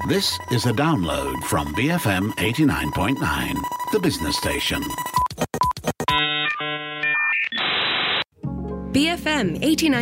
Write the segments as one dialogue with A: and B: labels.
A: This is a download from BFM 89.9, the business station.
B: BFM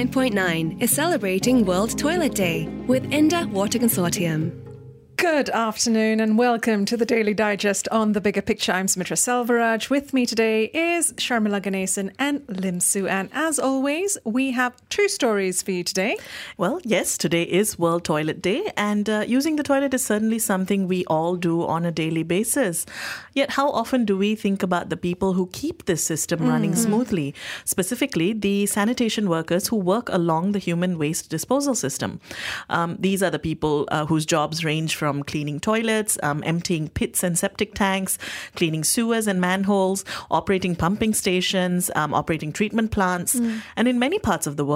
B: 89.9 is celebrating World Toilet Day with Inda Water Consortium.
C: Good afternoon and welcome to the Daily Digest on The Bigger Picture. I'm Sumitra Selvaraj. With me today is Sharmila Ganesan and Lim Su. And as always, we have two stories for you today.
D: Well, yes, today is World Toilet Day, and using the toilet is certainly something we all do on a daily basis. Yet how often do we think about the people who keep this system running smoothly? Specifically, the sanitation workers who work along the human waste disposal system. These are the people whose jobs range from cleaning toilets, emptying pits and septic tanks, cleaning sewers and manholes, operating pumping stations, operating treatment plants. And in many parts of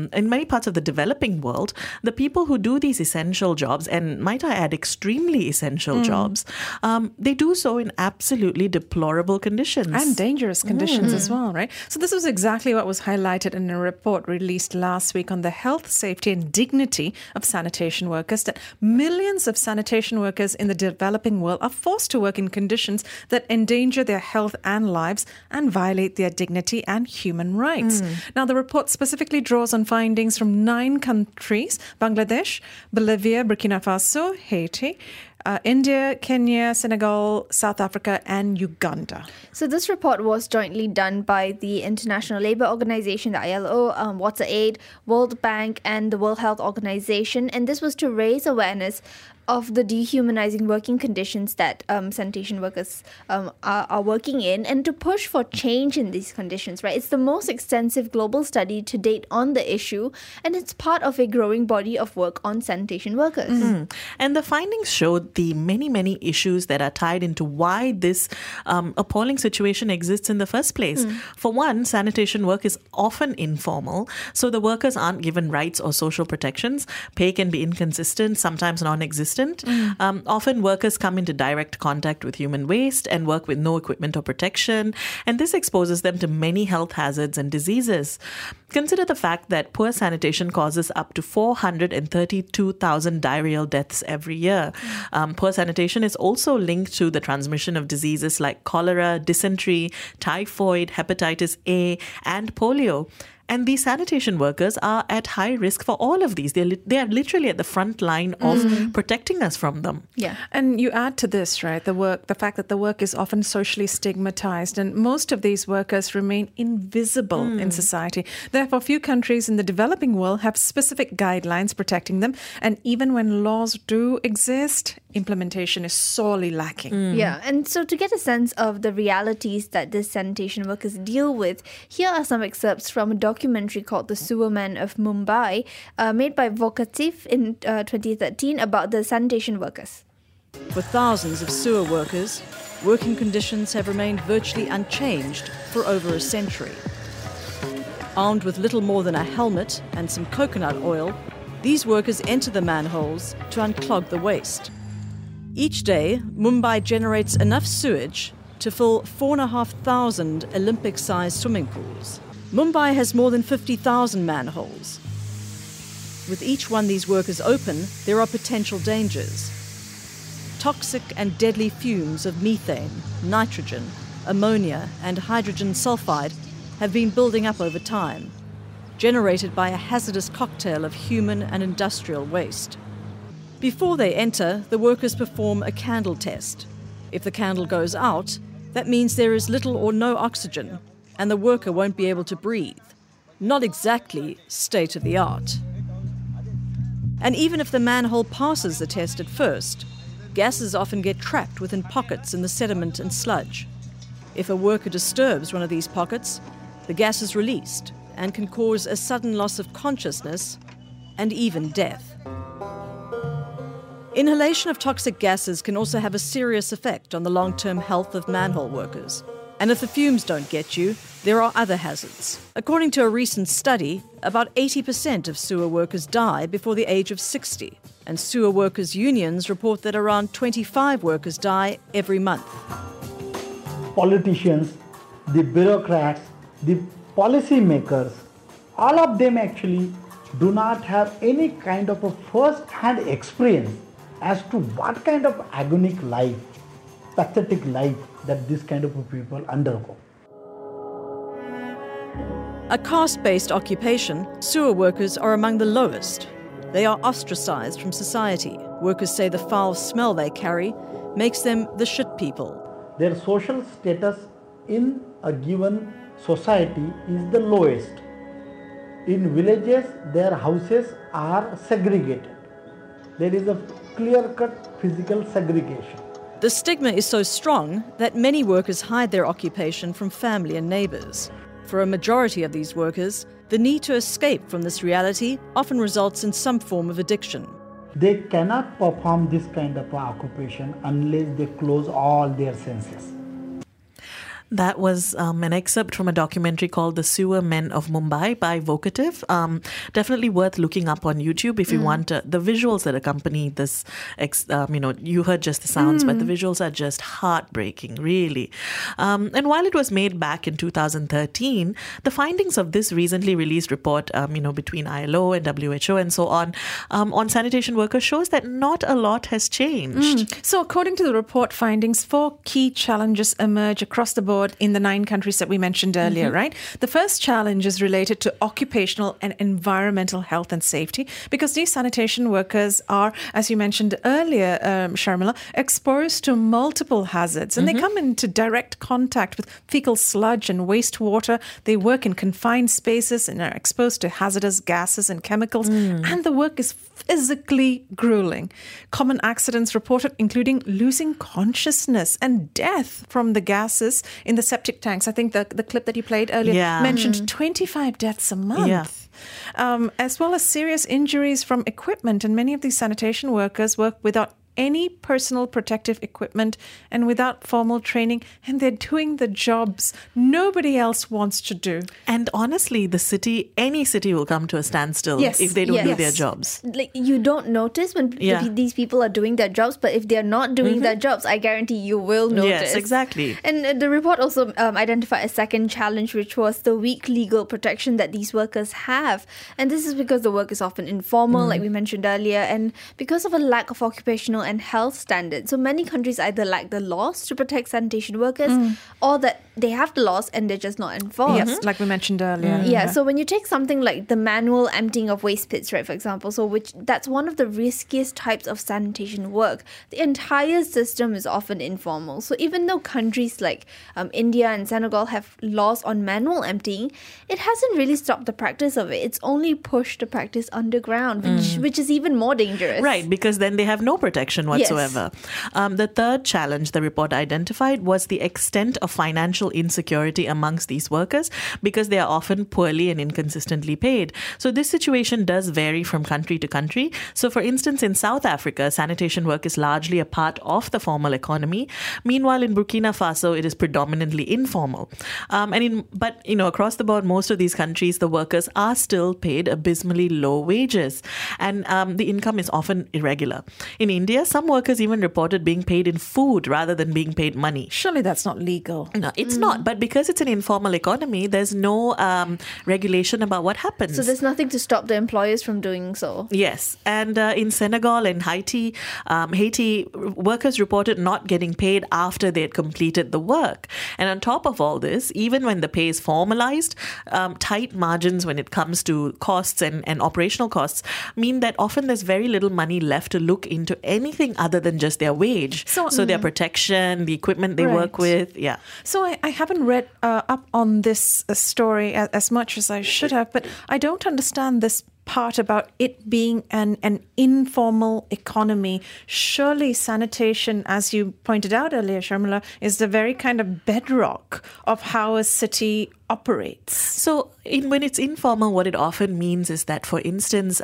D: the developing world, the people who do these essential jobs, and might I add, extremely essential jobs, they do so in absolutely deplorable conditions.
C: And dangerous conditions as well, right? So this was exactly what was highlighted in a report released last week on the health, safety and dignity of sanitation workers, that millions of sanitation workers in the developing world are forced to work in conditions that endanger their health and lives and violate their dignity and human rights. Now, the report specifically draws on findings from 9 countries: Bangladesh, Bolivia, Burkina Faso, Haiti, India, Kenya, Senegal, South Africa and Uganda.
E: So this report was jointly done by the International Labour Organization, the ILO, WaterAid, World Bank and the World Health Organization. And this was to raise awareness of the dehumanizing working conditions that sanitation workers are working in, and to push for change in these conditions, right? It's the most extensive global study to date on the issue, and it's part of a growing body of work on sanitation workers.
D: And the findings showed the many issues that are tied into why this appalling situation exists in the first place. For one, sanitation work is often informal, so the workers aren't given rights or social protections. Pay can be inconsistent, sometimes non-existent. Often workers come into direct contact with human waste and work with no equipment or protection, and this exposes them to many health hazards and diseases. Consider the fact that poor sanitation causes up to 432,000 diarrheal deaths every year. Poor sanitation is also linked to the transmission of diseases like cholera, dysentery, typhoid, hepatitis A, and polio. And these sanitation workers are at high risk for all of these. They are literally at the front line of protecting us from them.
C: Yeah. And you add to this, right, the fact that the work is often socially stigmatized, and most of these workers remain invisible in society. Therefore, few countries in the developing world have specific guidelines protecting them. And even when laws do exist, implementation is sorely lacking.
E: Yeah, and so to get a sense of the realities that these sanitation workers deal with, here are some excerpts from a documentary called The Sewermen of Mumbai, made by Vocatif in 2013 about the sanitation workers.
F: For thousands of sewer workers, working conditions have remained virtually unchanged for over a century. Armed with little more than a helmet and some coconut oil, these workers enter the manholes to unclog the waste. Each day, Mumbai generates enough sewage to fill 4,500 Olympic-sized swimming pools. Mumbai has more than 50,000 manholes. With each one these workers open, there are potential dangers. Toxic and deadly fumes of methane, nitrogen, ammonia, and hydrogen sulfide have been building up over time, generated by a hazardous cocktail of human and industrial waste. Before they enter, the workers perform a candle test. If the candle goes out, that means there is little or no oxygen, and the worker won't be able to breathe. Not exactly state of the art. And even if the manhole passes the test at first, gases often get trapped within pockets in the sediment and sludge. If a worker disturbs one of these pockets, the gas is released and can cause a sudden loss of consciousness and even death. Inhalation of toxic gases can also have a serious effect on the long-term health of manhole workers. And if the fumes don't get you, there are other hazards. According to a recent study, about 80% of sewer workers die before the age of 60. And sewer workers' unions report that around 25 workers die every month.
G: Politicians, the bureaucrats, the policy makers, all of them actually do not have any kind of a first-hand experience as to what kind of agonic life, pathetic life that this kind of people undergo.
F: A caste-based occupation, sewer workers are among the lowest. They are ostracized from society. Workers say the foul smell they carry makes them the shit people.
G: Their social status in a given society is the lowest. In villages, their houses are segregated. There is a clear-cut physical segregation.
F: The stigma is so strong that many workers hide their occupation from family and neighbours. For a majority of these workers, the need to escape from this reality often results in some form of addiction.
G: They cannot perform this kind of occupation unless they close all their senses.
D: That was an excerpt from a documentary called The Sewer Men of Mumbai by Vocative. Definitely worth looking up on YouTube if you want the visuals that accompany this. You heard just the sounds, but the visuals are just heartbreaking, really. And while it was made back in 2013, the findings of this recently released report, between ILO and WHO and so on sanitation workers shows that not a lot has changed.
C: So according to the report findings, 4 key challenges emerge across the board in the 9 countries that we mentioned earlier, right? The first challenge is related to occupational and environmental health and safety, because these sanitation workers are, as you mentioned earlier, Sharmila, exposed to multiple hazards, and they come into direct contact with fecal sludge and wastewater. They work in confined spaces and are exposed to hazardous gases and chemicals, and the work is physically grueling. Common accidents reported including losing consciousness and death from the gases in the septic tanks. I think the clip that you played earlier mentioned 25 deaths a month. As well as serious injuries from equipment. And many of these sanitation workers work without any personal protective equipment and without formal training, and they're doing the jobs nobody else wants to do.
D: And honestly, any city will come to a standstill if they don't do their jobs.
E: Like, you don't notice when these people are doing their jobs, but if they're not doing their jobs, I guarantee you will notice.
D: Yes, exactly.
E: And the report also identified a second challenge, which was the weak legal protection that these workers have. And this is because the work is often informal, like we mentioned earlier, and because of a lack of occupational and health standards. So many countries either lack the laws to protect sanitation workers or that they have the laws and they're just not enforced.
C: Yes, like we mentioned earlier.
E: So when you take something like the manual emptying of waste pits, right, for example, that's one of the riskiest types of sanitation work. The entire system is often informal. So even though countries like India and Senegal have laws on manual emptying, it hasn't really stopped the practice of it. It's only pushed the practice underground, which is even more dangerous.
D: Right, because then they have no protection whatsoever. The third challenge the report identified was the extent of financial insecurity amongst these workers, because they are often poorly and inconsistently paid. So this situation does vary from country to country. So for instance, in South Africa, sanitation work is largely a part of the formal economy. Meanwhile, in Burkina Faso, it is predominantly informal. But across the board, most of these countries, the workers are still paid abysmally low wages, and the income is often irregular. In India, some workers even reported being paid in food rather than being paid money.
C: Surely that's not legal.
D: No, it's not. But because it's an informal economy, there's no regulation about what happens.
E: So there's nothing to stop the employers from doing so.
D: Yes. And in Senegal and Haiti, workers reported not getting paid after they had completed the work. And on top of all this, even when the pay is formalized, tight margins when it comes to costs and operational costs mean that often there's very little money left to look into anything other than just their wage. So their protection, the equipment they work with. Yeah.
C: So I haven't read up on this story as much as I should have, but I don't understand this part about it being an informal economy. Surely sanitation, as you pointed out earlier, Sharmila, is the very kind of bedrock of how a city operates.
D: So when it's informal, what it often means is that, for instance,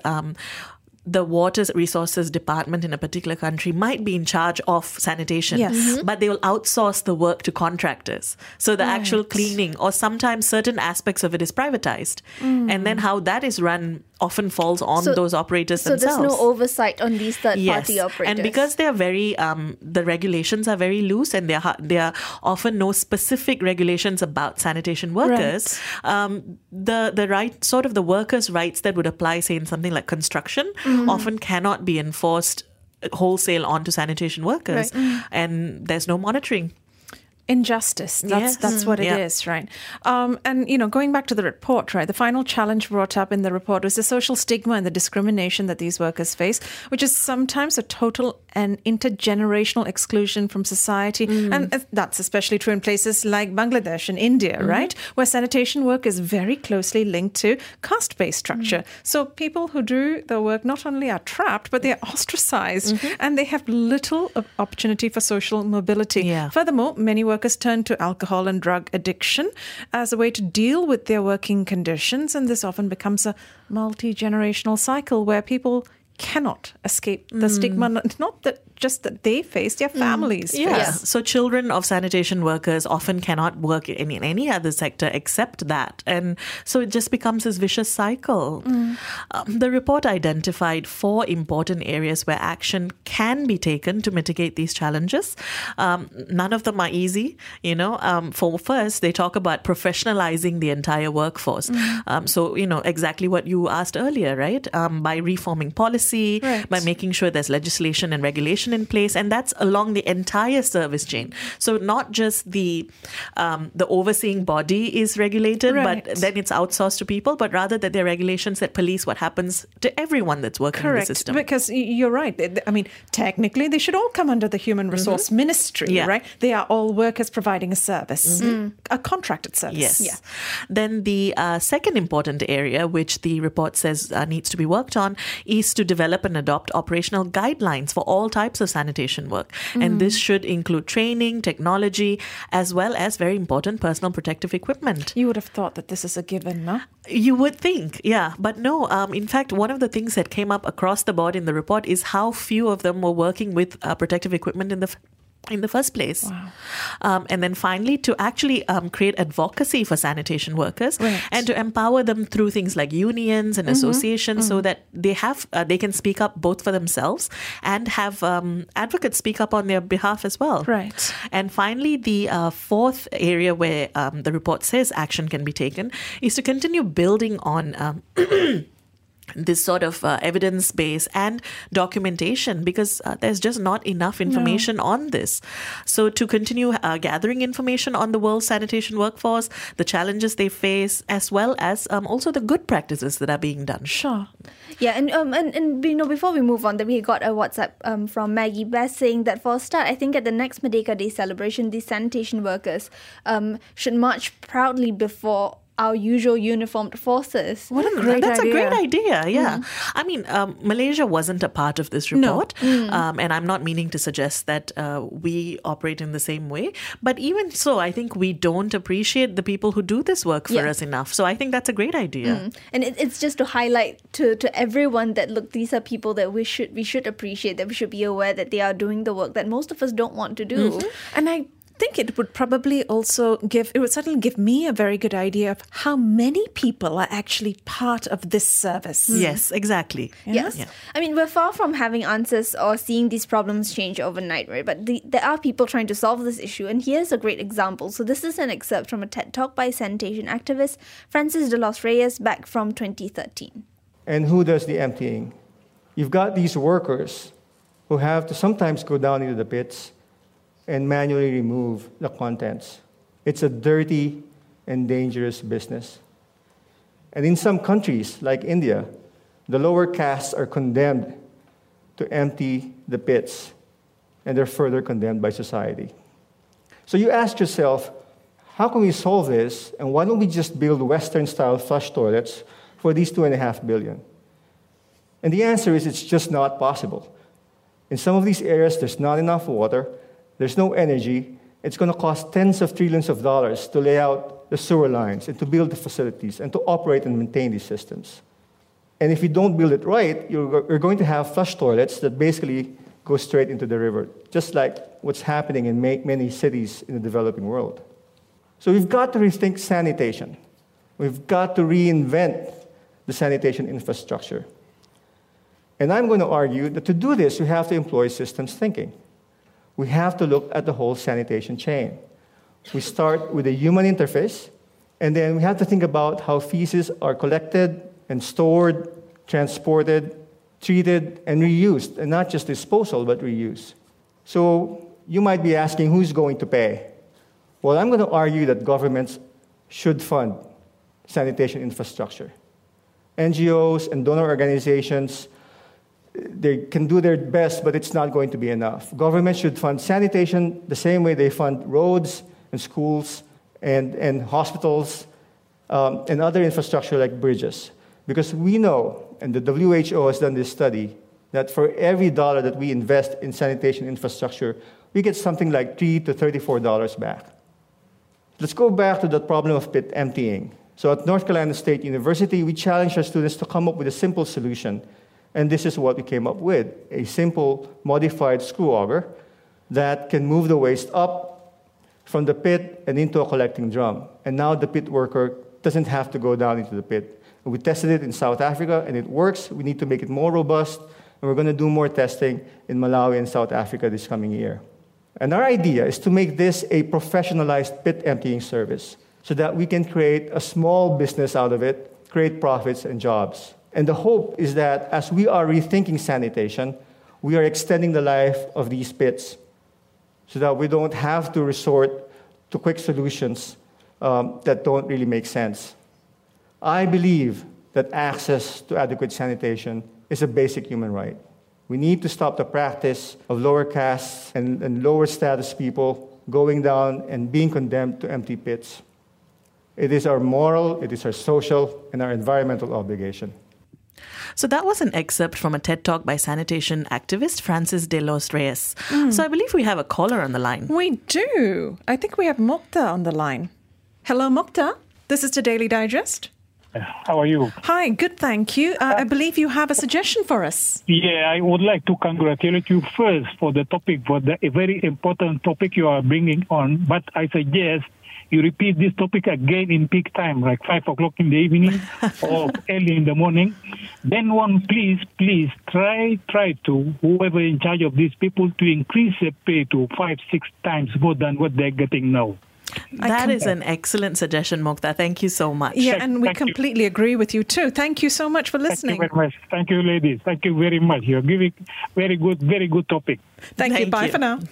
D: the water resources department in a particular country might be in charge of sanitation, but they will outsource the work to contractors. So the actual cleaning, or sometimes certain aspects of it, is privatized. And then how that is run often falls on those operators themselves.
E: So there's no oversight on these third-party operators.
D: And because they are very, the regulations are very loose, and there are often no specific regulations about sanitation workers, the workers' rights that would apply, say, in something like construction, often cannot be enforced wholesale onto sanitation workers, and there's no monitoring.
C: Injustice. That's what it is, right? And, going back to the report, right, the final challenge brought up in the report was the social stigma and the discrimination that these workers face, which is sometimes a total and intergenerational exclusion from society. And that's especially true in places like Bangladesh and India, right, where sanitation work is very closely linked to caste-based structure. So people who do the work not only are trapped, but they're ostracized and they have little opportunity for social mobility.
D: Yeah.
C: Furthermore, many workers turn to alcohol and drug addiction as a way to deal with their working conditions, and this often becomes a multi-generational cycle where people cannot escape the stigma, not that just that they face, their families face.
D: Yeah. So children of sanitation workers often cannot work in any other sector except that. And so it just becomes this vicious cycle. The report identified 4 important areas where action can be taken to mitigate these challenges. None of them are easy. For first, they talk about professionalizing the entire workforce. So, exactly what you asked earlier, right? By reforming policy, by making sure there's legislation and regulation in place, and that's along the entire service chain. So not just the overseeing body is regulated, but then it's outsourced to people, but rather that there are regulations that police what happens to everyone that's working in the system.
C: Because you're right. I mean, technically, they should all come under the Human Resource Ministry, right? They are all workers providing a service, a contracted service.
D: Yes.
C: Yeah.
D: Then the second important area, which the report says needs to be worked on, is to develop and adopt operational guidelines for all types of sanitation work. And this should include training, technology, as well as very important personal protective equipment.
C: You would have thought that this is a given, no?
D: You would think, yeah. But no, in fact, one of the things that came up across the board in the report is how few of them were working with protective equipment in the first place.
C: Wow.
D: And then finally, to actually create advocacy for sanitation workers and to empower them through things like unions and associations so that they can speak up both for themselves and have advocates speak up on their behalf as well.
C: Right.
D: And finally, the fourth area where the report says action can be taken is to continue building on this sort of evidence base and documentation, because there's just not enough information on this. So to continue gathering information on the world sanitation workforce, the challenges they face, as well as also the good practices that are being done.
C: Sure.
E: Yeah, and before we move on, that we got a WhatsApp from Maggie Best saying that for a start, I think at the next Merdeka Day celebration, these sanitation workers should march proudly before our usual uniformed forces.
C: What a great idea.
D: That's a great idea, yeah. I mean, Malaysia wasn't a part of this report, and I'm not meaning to suggest that we operate in the same way. But even so, I think we don't appreciate the people who do this work for us enough. So I think that's a great idea.
E: And it's just to highlight to everyone that, look, these are people that we should appreciate, that we should be aware that they are doing the work that most of us don't want to do.
C: And I think it would probably also certainly give me a very good idea of how many people are actually part of this service.
D: Yes, exactly.
E: Yes. Yeah. I mean, we're far from having answers or seeing these problems change overnight, right? But there are people trying to solve this issue. And here's a great example. So this is an excerpt from a TED Talk by sanitation activist Francis de los Reyes back from 2013.
H: And who does the emptying? You've got these workers who have to sometimes go down into the pits and manually remove the contents. It's a dirty and dangerous business. And in some countries, like India, the lower castes are condemned to empty the pits, and they're further condemned by society. So you ask yourself, how can we solve this, and why don't we just build Western-style flush toilets for these 2.5 billion? And the answer is it's just not possible. In some of these areas, there's not enough water, there's no energy. It's going to cost tens of trillions of dollars to lay out the sewer lines and to build the facilities and to operate and maintain these systems. And if you don't build it right, you're going to have flush toilets that basically go straight into the river, just like what's happening in many cities in the developing world. So we've got to rethink sanitation. We've got to reinvent the sanitation infrastructure. And I'm going to argue that to do this, we have to employ systems thinking. We have to look at the whole sanitation chain. We start with a human interface, and then we have to think about how feces are collected and stored, transported, treated, and reused, and not just disposal, but reuse. So you might be asking, who's going to pay? Well, I'm going to argue that governments should fund sanitation infrastructure. NGOs and donor organizations, they can do their best, but it's not going to be enough. Governments should fund sanitation the same way they fund roads and schools and hospitals and other infrastructure like bridges. Because we know, and the WHO has done this study, that for every dollar that we invest in sanitation infrastructure, we get something like $3 to $34 back. Let's go back to the problem of pit emptying. So at North Carolina State University, we challenged our students to come up with a simple solution. And this is what we came up with, a simple modified screw auger that can move the waste up from the pit and into a collecting drum. And now the pit worker doesn't have to go down into the pit. And we tested it in South Africa, and it works. We need to make it more robust, and we're going to do more testing in Malawi and South Africa this coming year. And our idea is to make this a professionalized pit emptying service so that we can create a small business out of it, create profits and jobs. And the hope is that as we are rethinking sanitation, we are extending the life of these pits so that we don't have to resort to quick solutions that don't really make sense. I believe that access to adequate sanitation is a basic human right. We need to stop the practice of lower castes and lower status people going down and being condemned to empty pits. It is our moral, it is our social, and our environmental obligation.
D: So that was an excerpt from a TED Talk by sanitation activist Francis de los Reyes. So I believe we have a caller on the line.
C: We do. I think we have Mokta on the line. Hello, Mokta. This is the Daily Digest.
I: How are you?
C: Hi, good, thank you. I believe you have a suggestion for us.
I: Yeah, I would like to congratulate you first for the topic, for the very important topic you are bringing on. But I suggest you repeat this topic again in peak time, like 5 o'clock in the evening or early in the morning. Then please try to, whoever in charge of these people, to increase their pay to 5-6 times more than what they're getting now.
D: That is an excellent suggestion, Mokta. Thank you so much.
C: Yeah, and we completely agree with you too. Thank you so much for listening.
I: Thank you very much. Thank you, ladies. Thank you very much. You're giving very good topic.
C: Thank you. Bye for now.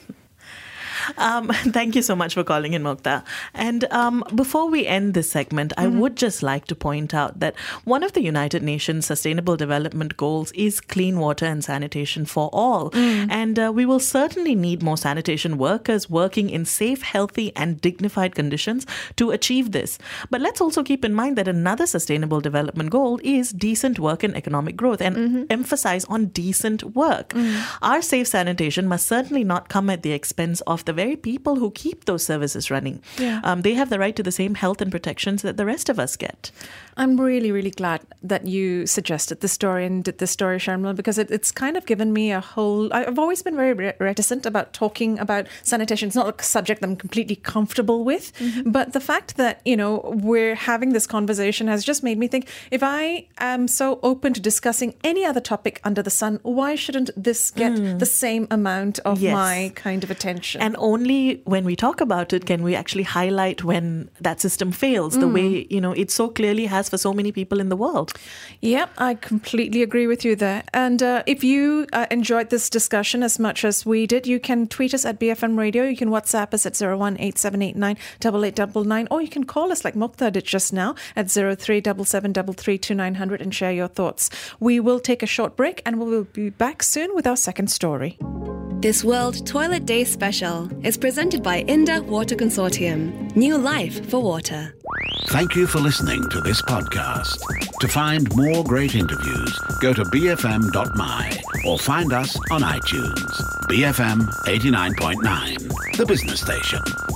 D: Thank you so much for calling in, Mokta. And before we end this segment, I would just like to point out that one of the United Nations Sustainable Development Goals is clean water and sanitation for all. And we will certainly need more sanitation workers working in safe, healthy and dignified conditions to achieve this. But let's also keep in mind that another Sustainable Development Goal is decent work and economic growth, and emphasize on decent work. Our safe sanitation must certainly not come at the expense of the very people who keep those services running. They have the right to the same health and protections that the rest of us get.
C: I'm really, really glad that you suggested this story and did this story, Sharmila, because it's kind of given me a whole... I've always been very reticent about talking about sanitation. It's not a subject that I'm completely comfortable with, but the fact that, you know, we're having this conversation has just made me think, if I am so open to discussing any other topic under the sun, why shouldn't this get the same amount of my kind of attention?
D: And only when we talk about it can we actually highlight when that system fails, the way, you know, it so clearly has for so many people in the world.
C: Yeah, I completely agree with you there. And if you enjoyed this discussion as much as we did, you can tweet us at BFM Radio. You can WhatsApp us at 018-789-8899, or you can call us like Mokta did just now at 0377332900 and share your thoughts. We will take a short break and we will be back soon with our second story.
B: This World Toilet Day special is presented by Inda Water Consortium. New life for water.
A: Thank you for listening to this podcast. To find more great interviews, go to bfm.my or find us on iTunes. BFM 89.9, the business station.